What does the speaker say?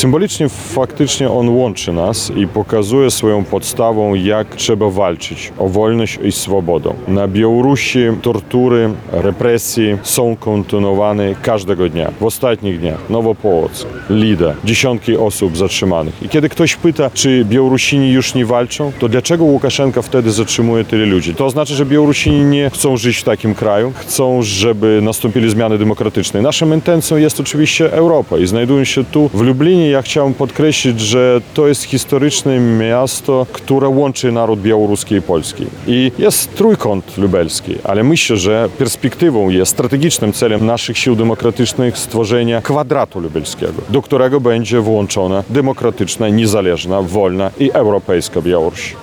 Symbolicznie faktycznie on łączy nas i pokazuje swoją podstawą, jak trzeba walczyć o wolność i swobodę. Na Białorusi tortury, represje są kontynuowane każdego dnia. W ostatnich dniach Nowopołock, Lida, dziesiątki osób zatrzymanych. I kiedy ktoś pyta, czy Białorusini już nie walczą, to dlaczego Łukaszenka wtedy zatrzymuje tyle ludzi? To oznacza, że Białorusini nie chcą żyć w takim kraju, chcą, żeby nastąpili zmiany demokratyczne. Naszą intencją jest oczywiście Europa i znajdując się tu w Lublinie, ja chciałem podkreślić, że to jest historyczne miasto, które łączy naród białoruski i polski. I jest trójkąt lubelski, ale myślę, że perspektywą jest strategicznym celem naszych sił demokratycznych stworzenia kwadratu lubelskiego, do którego będzie włączona demokratyczna, niezależna, wolna i europejska Białoruś.